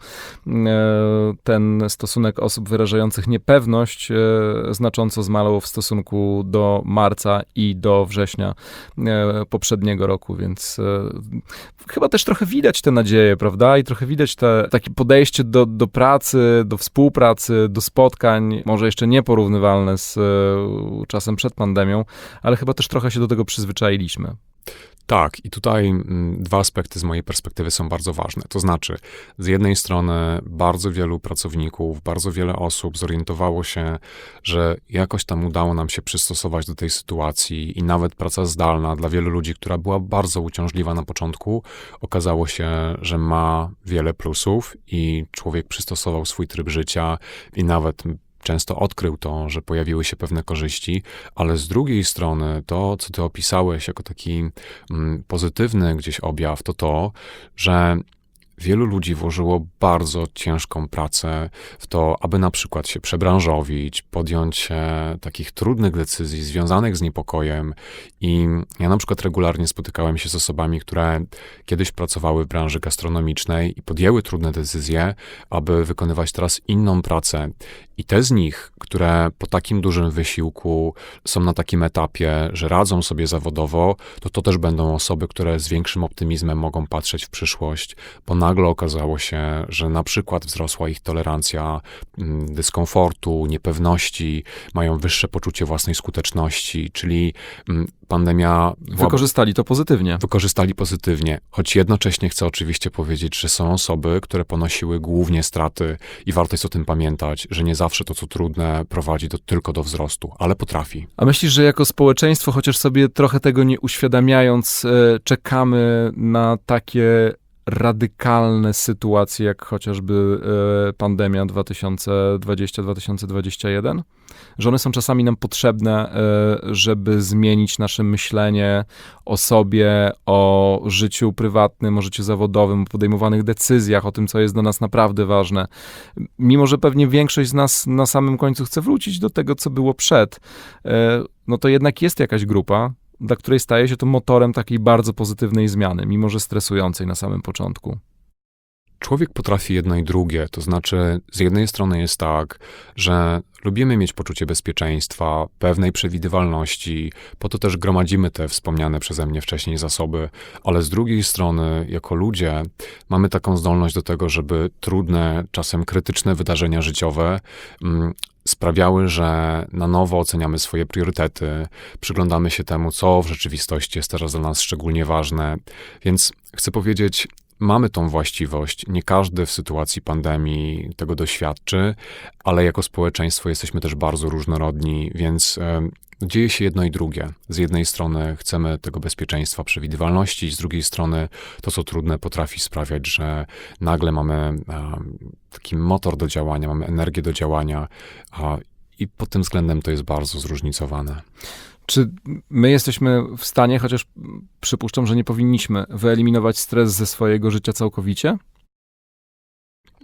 ten stosunek osób wyrażających niepewność znacząco zmalał w stosunku do marca i do września poprzedniego roku, więc chyba też trochę widać te nadzieje, prawda? I trochę widać takie podejście do pracy, do współpracy, do spotkań, może jeszcze nieporównywalne z czasem przed pandemią, ale chyba też trochę się do tego przyzwyczailiśmy. Tak, i tutaj dwa aspekty z mojej perspektywy są bardzo ważne. To znaczy, z jednej strony bardzo wielu pracowników, bardzo wiele osób zorientowało się, że jakoś tam udało nam się przystosować do tej sytuacji i nawet praca zdalna dla wielu ludzi, która była bardzo uciążliwa na początku, okazało się, że ma wiele plusów i człowiek przystosował swój tryb życia i nawet często odkrył to, że pojawiły się pewne korzyści, ale z drugiej strony to, co ty opisałeś jako taki pozytywny gdzieś objaw, to, że wielu ludzi włożyło bardzo ciężką pracę w to, aby na przykład się przebranżowić, podjąć się takich trudnych decyzji związanych z niepokojem. I ja na przykład regularnie spotykałem się z osobami, które kiedyś pracowały w branży gastronomicznej i podjęły trudne decyzje, aby wykonywać teraz inną pracę. I te z nich, które po takim dużym wysiłku są na takim etapie, że radzą sobie zawodowo, to też będą osoby, które z większym optymizmem mogą patrzeć w przyszłość, bo nagle okazało się, że na przykład wzrosła ich tolerancja dyskomfortu, niepewności, mają wyższe poczucie własnej skuteczności, czyli pandemia... Wykorzystali to pozytywnie. Wykorzystali pozytywnie, choć jednocześnie chcę oczywiście powiedzieć, że są osoby, które ponosiły głównie straty i warto jest o tym pamiętać, że nie zawsze to, co trudne, prowadzi tylko do wzrostu, ale potrafi. A myślisz, że jako społeczeństwo, chociaż sobie trochę tego nie uświadamiając, czekamy na takie radykalne sytuacje, jak chociażby pandemia 2020-2021? Że one są czasami nam potrzebne, żeby zmienić nasze myślenie o sobie, o życiu prywatnym, o życiu zawodowym, o podejmowanych decyzjach, o tym, co jest dla nas naprawdę ważne. Mimo że pewnie większość z nas na samym końcu chce wrócić do tego, co było przed, no to jednak jest jakaś grupa, dla której staje się to motorem takiej bardzo pozytywnej zmiany, mimo że stresującej na samym początku. Człowiek potrafi jedno i drugie, to znaczy z jednej strony jest tak, że lubimy mieć poczucie bezpieczeństwa, pewnej przewidywalności, po to też gromadzimy te wspomniane przeze mnie wcześniej zasoby, ale z drugiej strony jako ludzie mamy taką zdolność do tego, żeby trudne, czasem krytyczne wydarzenia życiowe sprawiały, że na nowo oceniamy swoje priorytety, przyglądamy się temu, co w rzeczywistości jest teraz dla nas szczególnie ważne, więc chcę powiedzieć, mamy tą właściwość, nie każdy w sytuacji pandemii tego doświadczy, ale jako społeczeństwo jesteśmy też bardzo różnorodni, więc dzieje się jedno i drugie. Z jednej strony chcemy tego bezpieczeństwa, przewidywalności, z drugiej strony to, co trudne, potrafi sprawiać, że nagle mamy taki motor do działania, mamy energię do działania i pod tym względem to jest bardzo zróżnicowane. Czy my jesteśmy w stanie, chociaż przypuszczam, że nie powinniśmy, wyeliminować stres ze swojego życia całkowicie?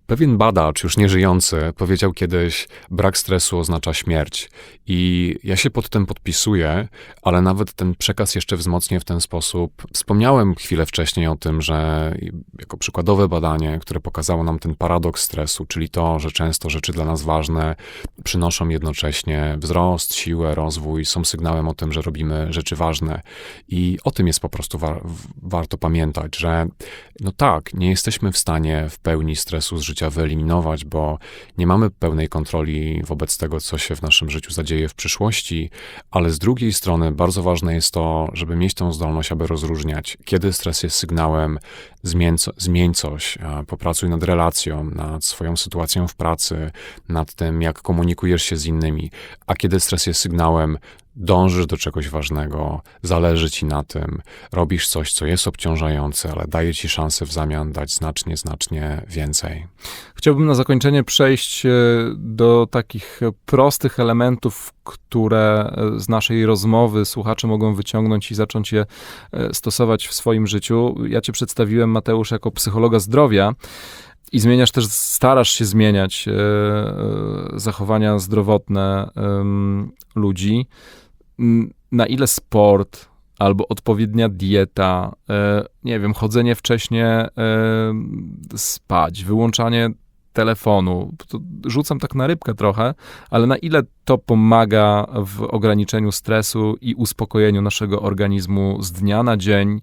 Pewien badacz, już nieżyjący, powiedział kiedyś, brak stresu oznacza śmierć. I ja się pod tym podpisuję, ale nawet ten przekaz jeszcze wzmocnię w ten sposób. Wspomniałem chwilę wcześniej o tym, że jako przykładowe badanie, które pokazało nam ten paradoks stresu, czyli to, że często rzeczy dla nas ważne przynoszą jednocześnie wzrost, siłę, rozwój, są sygnałem o tym, że robimy rzeczy ważne. I o tym jest po prostu warto pamiętać, że no tak, nie jesteśmy w stanie w pełni stresu z życia wyeliminować, bo nie mamy pełnej kontroli wobec tego, co się w naszym życiu zadzieje w przyszłości, ale z drugiej strony bardzo ważne jest to, żeby mieć tą zdolność, aby rozróżniać, kiedy stres jest sygnałem zmień coś, popracuj nad relacją, nad swoją sytuacją w pracy, nad tym, jak komunikujesz się z innymi, a kiedy stres jest sygnałem dążysz do czegoś ważnego, zależy ci na tym, robisz coś, co jest obciążające, ale daje ci szansę w zamian dać znacznie więcej. Chciałbym na zakończenie przejść do takich prostych elementów, które z naszej rozmowy słuchacze mogą wyciągnąć i zacząć je stosować w swoim życiu. Ja cię przedstawiłem, Mateusz, jako psychologa zdrowia. I starasz się zmieniać zachowania zdrowotne ludzi. Na ile sport albo odpowiednia dieta, nie wiem, chodzenie wcześnie spać, wyłączanie telefonu, to rzucam tak na rybkę trochę, ale na ile to pomaga w ograniczeniu stresu i uspokojeniu naszego organizmu z dnia na dzień,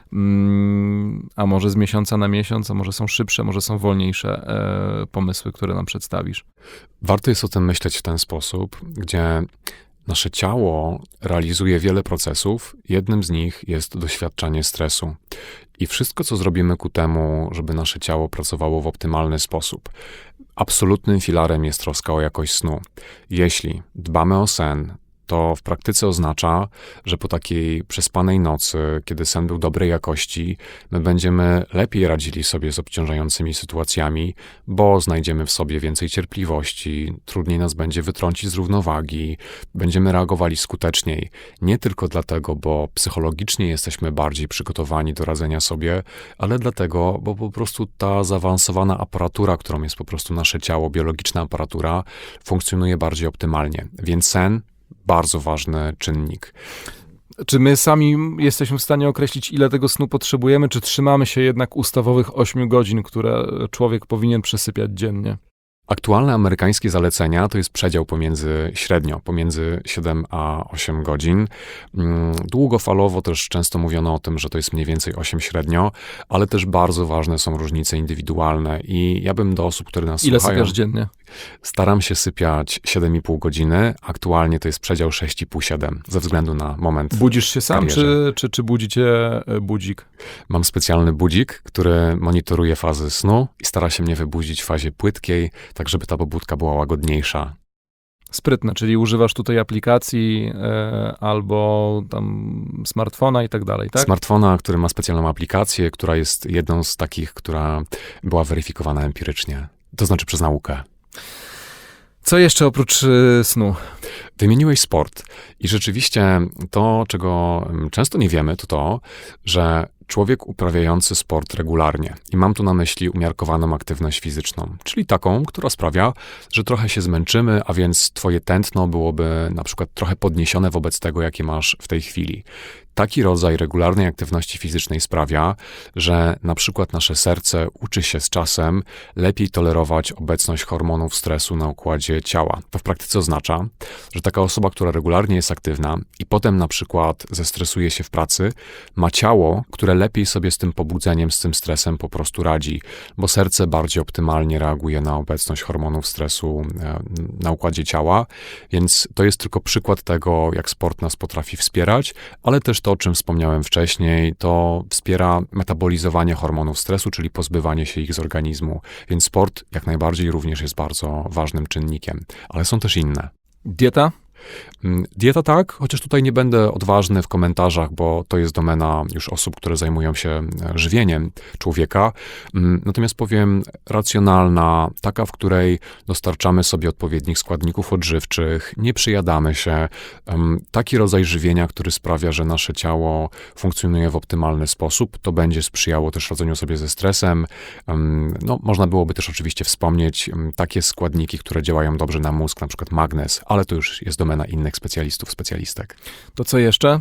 a może z miesiąca na miesiąc, a może są szybsze, może są wolniejsze pomysły, które nam przedstawisz? Warto jest o tym myśleć w ten sposób, gdzie nasze ciało realizuje wiele procesów. Jednym z nich jest doświadczanie stresu. I wszystko, co zrobimy ku temu, żeby nasze ciało pracowało w optymalny sposób. Absolutnym filarem jest troska o jakość snu. Jeśli dbamy o sen, to w praktyce oznacza, że po takiej przespanej nocy, kiedy sen był dobrej jakości, my będziemy lepiej radzili sobie z obciążającymi sytuacjami, bo znajdziemy w sobie więcej cierpliwości, trudniej nas będzie wytrącić z równowagi, będziemy reagowali skuteczniej. Nie tylko dlatego, bo psychologicznie jesteśmy bardziej przygotowani do radzenia sobie, ale dlatego, bo po prostu ta zaawansowana aparatura, którą jest po prostu nasze ciało, biologiczna aparatura, funkcjonuje bardziej optymalnie. Więc sen bardzo ważny czynnik. Czy my sami jesteśmy w stanie określić, ile tego snu potrzebujemy, czy trzymamy się jednak ustawowych 8 godzin, które człowiek powinien przesypiać dziennie? Aktualne amerykańskie zalecenia to jest przedział pomiędzy 7 a 8 godzin. Długofalowo też często mówiono o tym, że to jest mniej więcej 8 średnio, ale też bardzo ważne są różnice indywidualne i ja bym do osób, które nas Ile słuchają... sypiasz dziennie? Staram się sypiać 7,5 godziny. Aktualnie to jest przedział 6,5-7 ze względu na moment. Budzisz się sam, czy budzi cię budzik? Mam specjalny budzik, który monitoruje fazy snu i stara się mnie wybudzić w fazie płytkiej, tak żeby ta pobudka była łagodniejsza. Sprytne, czyli używasz tutaj aplikacji albo tam smartfona i tak dalej, tak? Smartfona, który ma specjalną aplikację, która jest jedną z takich, która była weryfikowana empirycznie. To znaczy przez naukę. Co jeszcze oprócz snu? Wymieniłeś sport i rzeczywiście to, czego często nie wiemy, to, że człowiek uprawiający sport regularnie, i mam tu na myśli umiarkowaną aktywność fizyczną, czyli taką, która sprawia, że trochę się zmęczymy, a więc twoje tętno byłoby na przykład trochę podniesione wobec tego, jakie masz w tej chwili. Taki rodzaj regularnej aktywności fizycznej sprawia, że na przykład nasze serce uczy się z czasem lepiej tolerować obecność hormonów stresu na układzie ciała. To w praktyce oznacza, że taka osoba, która regularnie jest aktywna i potem na przykład zestresuje się w pracy, ma ciało, które lepiej sobie z tym pobudzeniem, z tym stresem po prostu radzi, bo serce bardziej optymalnie reaguje na obecność hormonów stresu na układzie ciała, więc to jest tylko przykład tego, jak sport nas potrafi wspierać, ale też to, o czym wspomniałem wcześniej, to wspiera metabolizowanie hormonów stresu, czyli pozbywanie się ich z organizmu, więc sport jak najbardziej również jest bardzo ważnym czynnikiem, ale są też inne. Dieta? Dieta tak, chociaż tutaj nie będę odważny w komentarzach, bo to jest domena już osób, które zajmują się żywieniem człowieka. Natomiast powiem racjonalna, taka, w której dostarczamy sobie odpowiednich składników odżywczych, nie przyjadamy się. Taki rodzaj żywienia, który sprawia, że nasze ciało funkcjonuje w optymalny sposób, to będzie sprzyjało też radzeniu sobie ze stresem. Można byłoby też oczywiście wspomnieć takie składniki, które działają dobrze na mózg, na przykład magnez, ale to już jest domena innych specjalistów, specjalistek. To co jeszcze?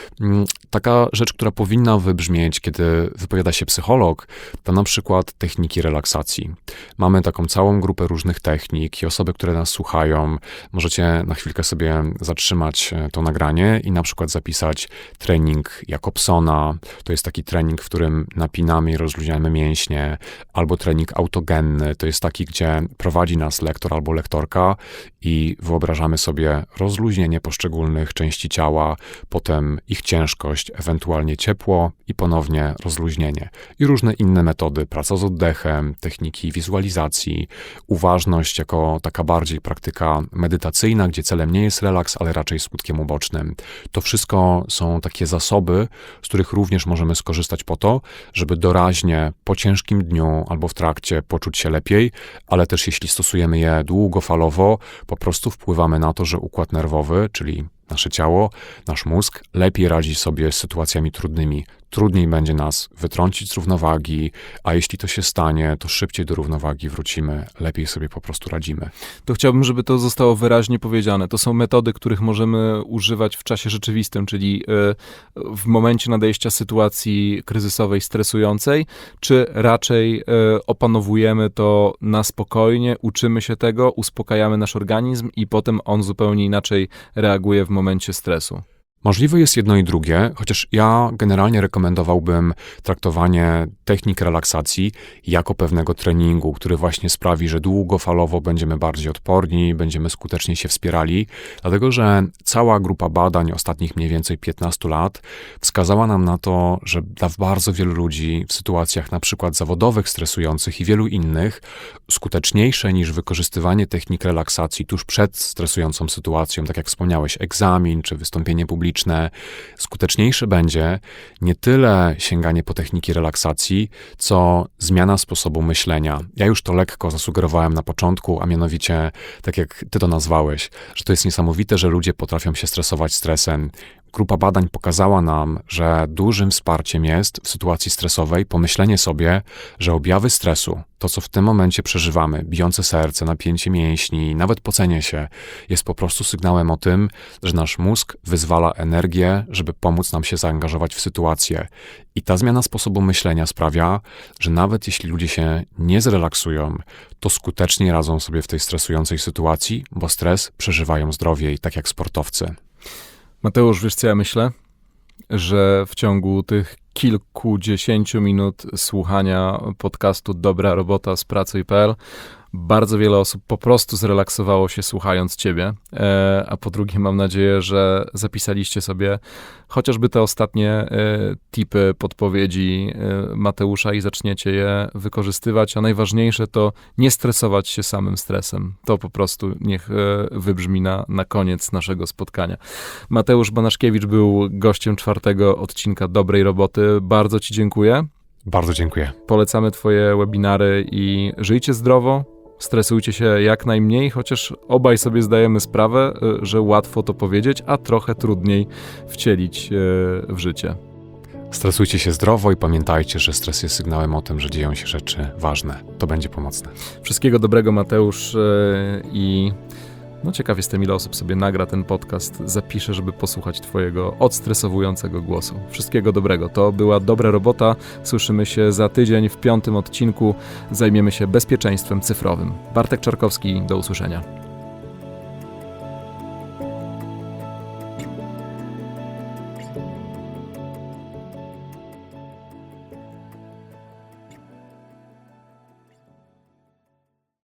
Taka rzecz, która powinna wybrzmieć, kiedy wypowiada się psycholog, to na przykład techniki relaksacji. Mamy taką całą grupę różnych technik i osoby, które nas słuchają, możecie na chwilkę sobie zatrzymać to nagranie i na przykład zapisać trening Jacobsona. To jest taki trening, w którym napinamy i rozluźniamy mięśnie, albo trening autogenny. To jest taki, gdzie prowadzi nas lektor albo lektorka i wyobrażamy sobie rozluźnienie poszczególnych części ciała, potem ich ciężkość, ewentualnie ciepło i ponownie rozluźnienie. I różne inne metody, praca z oddechem, techniki wizualizacji, uważność jako taka bardziej praktyka medytacyjna, gdzie celem nie jest relaks, ale raczej skutkiem ubocznym. To wszystko są takie zasoby, z których również możemy skorzystać po to, żeby doraźnie po ciężkim dniu albo w trakcie poczuć się lepiej, ale też jeśli stosujemy je długofalowo, po prostu wpływamy na to, że układ nerwowy, czyli nasze ciało, nasz mózg lepiej radzi sobie z sytuacjami trudnymi. Trudniej będzie nas wytrącić z równowagi, a jeśli to się stanie, to szybciej do równowagi wrócimy, lepiej sobie po prostu radzimy. To chciałbym, żeby to zostało wyraźnie powiedziane. To są metody, których możemy używać w czasie rzeczywistym, czyli w momencie nadejścia sytuacji kryzysowej, stresującej, czy raczej opanowujemy to na spokojnie, uczymy się tego, uspokajamy nasz organizm i potem on zupełnie inaczej reaguje w momencie stresu. Możliwe jest jedno i drugie, chociaż ja generalnie rekomendowałbym traktowanie technik relaksacji jako pewnego treningu, który właśnie sprawi, że długofalowo będziemy bardziej odporni, będziemy skutecznie się wspierali, dlatego że cała grupa badań ostatnich mniej więcej 15 lat wskazała nam na to, że dla bardzo wielu ludzi w sytuacjach na przykład zawodowych, stresujących i wielu innych, skuteczniejsze niż wykorzystywanie technik relaksacji tuż przed stresującą sytuacją, tak jak wspomniałeś, egzamin czy wystąpienie publiczne, skuteczniejsze będzie nie tyle sięganie po techniki relaksacji, co zmiana sposobu myślenia. Ja już to lekko zasugerowałem na początku, a mianowicie, tak jak ty to nazwałeś, że to jest niesamowite, że ludzie potrafią się stresować stresem. Grupa badań pokazała nam, że dużym wsparciem jest w sytuacji stresowej pomyślenie sobie, że objawy stresu, to co w tym momencie przeżywamy, bijące serce, napięcie mięśni, nawet pocenie się, jest po prostu sygnałem o tym, że nasz mózg wyzwala energię, żeby pomóc nam się zaangażować w sytuację. I ta zmiana sposobu myślenia sprawia, że nawet jeśli ludzie się nie zrelaksują, to skutecznie radzą sobie w tej stresującej sytuacji, bo stres przeżywają zdrowiej, tak jak sportowcy. Mateusz, wiesz co ja myślę? Że w ciągu tych kilkudziesięciu minut słuchania podcastu Dobra Robota z Pracuj.pl bardzo wiele osób po prostu zrelaksowało się słuchając ciebie, a po drugie mam nadzieję, że zapisaliście sobie chociażby te ostatnie tipy, podpowiedzi Mateusza i zaczniecie je wykorzystywać, a najważniejsze to nie stresować się samym stresem. To po prostu niech wybrzmi na koniec naszego spotkania. Mateusz Banaszkiewicz był gościem 4. odcinka Dobrej Roboty. Bardzo ci dziękuję. Bardzo dziękuję. Polecamy twoje webinary i żyjcie zdrowo, stresujcie się jak najmniej, chociaż obaj sobie zdajemy sprawę, że łatwo to powiedzieć, a trochę trudniej wcielić w życie. Stresujcie się zdrowo i pamiętajcie, że stres jest sygnałem o tym, że dzieją się rzeczy ważne. To będzie pomocne. Wszystkiego dobrego, Mateusz, i ciekaw jestem, ile osób sobie nagra ten podcast, zapisze, żeby posłuchać twojego odstresowującego głosu. Wszystkiego dobrego. To była Dobra Robota. Słyszymy się za tydzień w 5. odcinku. Zajmiemy się bezpieczeństwem cyfrowym. Bartek Czarkowski, do usłyszenia.